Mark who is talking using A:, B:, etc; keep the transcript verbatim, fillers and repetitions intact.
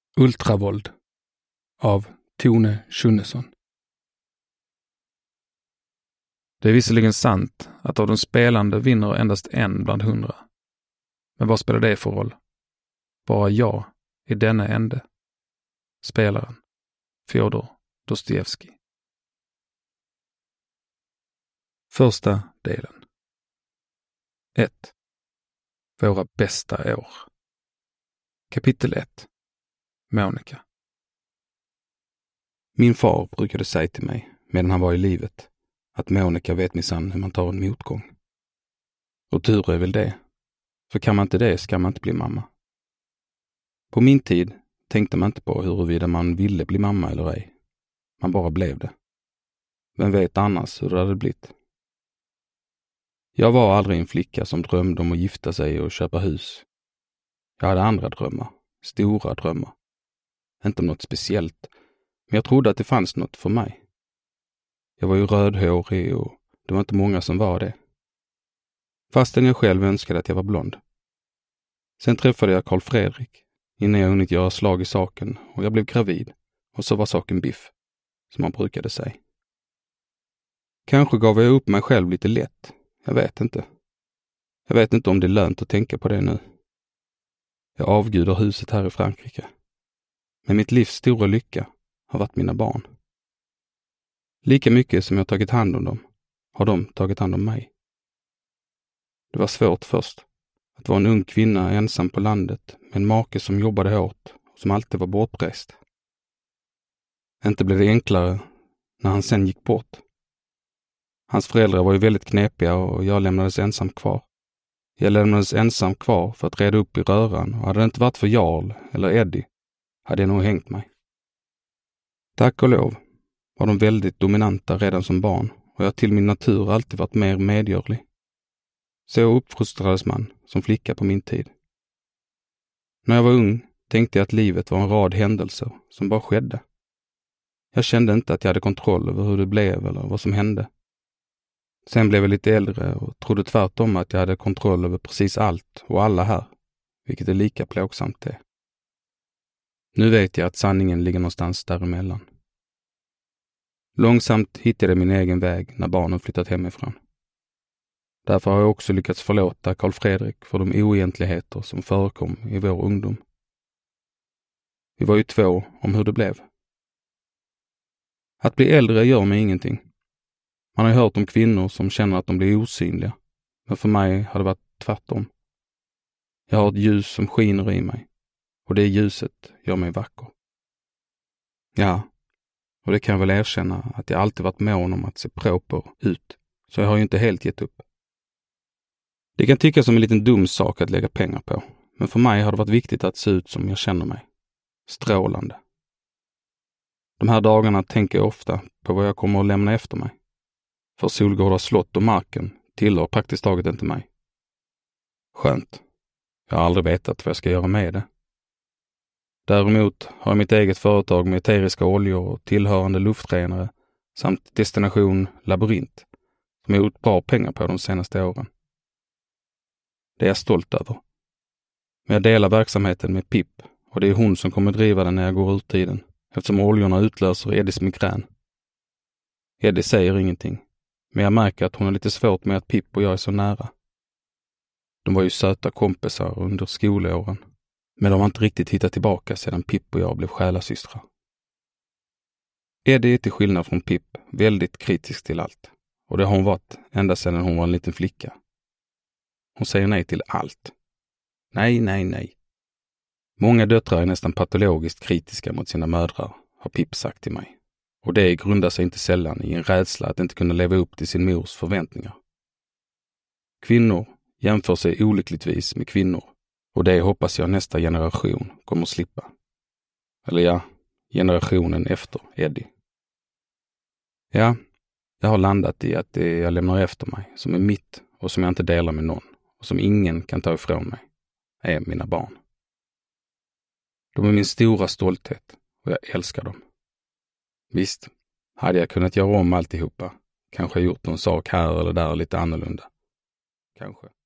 A: Ultravold av Tone Schunnesson. Det är visserligen sant att av de spelande vinner endast en bland hundra. Men vad spelar det för roll? Bara jag i denna ände. Spelaren Fjodor Dostojevskij. Första delen. ett. Våra bästa år. Kapitel ett. Monica. Min far brukade säga till mig, medan han var i livet, att Monica vet minsann hur man tar en motgång. Och tur är väl det. För kan man inte det ska man inte bli mamma. På min tid tänkte man inte på huruvida man ville bli mamma eller ej. Man bara blev det. Vem vet annars hur det hade blivit? Jag var aldrig en flicka som drömde om att gifta sig och köpa hus. Jag hade andra drömmar, stora drömmar. Inte om något speciellt, men jag trodde att det fanns något för mig. Jag var ju rödhårig och det var inte många som var det. Fastän jag själv önskade att jag var blond. Sen träffade jag Carl Fredrik innan jag hunnit göra slag i saken och jag blev gravid och så var saken biff, som man brukade säga. Kanske gav jag upp mig själv lite lätt, jag vet inte. Jag vet inte om det är lönt att tänka på det nu. Jag avgudar huset här i Frankrike. Men mitt livs stora lycka har varit mina barn. Lika mycket som jag tagit hand om dem har de tagit hand om mig. Det var svårt först att vara en ung kvinna ensam på landet med en make som jobbade hårt och som alltid var bortrest. Inte blev det enklare när han sen gick bort. Hans föräldrar var ju väldigt knepiga och jag lämnades ensam kvar. Jag lämnades ensam kvar för att reda upp i röran och hade det inte varit för Jarl eller Eddie hade jag nog hängt mig. Tack och lov var de väldigt dominanta redan som barn och jag till min natur alltid varit mer medgörlig. Så uppfostrades man som flicka på min tid. När jag var ung tänkte jag att livet var en rad händelser som bara skedde. Jag kände inte att jag hade kontroll över hur det blev eller vad som hände. Sen blev jag lite äldre och trodde tvärtom att jag hade kontroll över precis allt och alla här, vilket är lika plågsamt det. Nu vet jag att sanningen ligger någonstans däremellan. Långsamt hittade jag min egen väg när barnen flyttat hemifrån. Därför har jag också lyckats förlåta Carl Fredrik för de oegentligheter som förekom i vår ungdom. Vi var ju två om hur det blev. Att bli äldre gör mig ingenting. Man har ju hört om kvinnor som känner att de blir osynliga, men för mig har det varit tvärtom. Jag har ett ljus som skiner i mig, och det ljuset gör mig vacker. Ja, och det kan jag väl erkänna att jag alltid varit mån om att se proper ut, så jag har ju inte helt gett upp. Det kan tyckas som en liten dum sak att lägga pengar på, men för mig har det varit viktigt att se ut som jag känner mig. Strålande. De här dagarna tänker jag ofta på vad jag kommer att lämna efter mig. För Solgårda slott och marken tillhör praktiskt taget inte mig. Skönt. Jag har aldrig vetat vad jag ska göra med det. Däremot har jag mitt eget företag med eteriska oljor och tillhörande luftrenare samt destination Labyrint som jag gjort bra pengar på de senaste åren. Det är jag stolt över. Men jag delar verksamheten med Pip och det är hon som kommer driva den när jag går ur tiden eftersom oljorna utlöser Eddies migrän. Eddie säger ingenting. Men jag märker att hon har lite svårt med att Pip och jag är så nära. De var ju söta kompisar under skolåren. Men de har inte riktigt hittat tillbaka sedan Pip och jag blev själasystrar. Eddie är till skillnad från Pip väldigt kritisk till allt. Och det har hon varit ända sedan hon var en liten flicka. Hon säger nej till allt. Nej, nej, nej. Många döttrar är nästan patologiskt kritiska mot sina mödrar, har Pip sagt till mig. Och det grundar sig inte sällan i en rädsla att inte kunna leva upp till sin mors förväntningar. Kvinnor jämför sig olyckligtvis med kvinnor och det hoppas jag nästa generation kommer att slippa. Eller ja, generationen efter Eddie. Ja, jag har landat i att det jag lämnar efter mig, som är mitt och som jag inte delar med någon och som ingen kan ta ifrån mig, är mina barn. De är min stora stolthet och jag älskar dem. Visst, hade jag kunnat göra om alltihopa, kanske gjort någon sak här eller där lite annorlunda. Kanske.